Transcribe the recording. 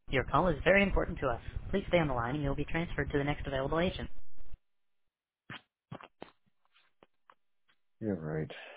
Your call is very important to us. Please stay on the line and you'll be transferred to the next available agent. Yeah, right.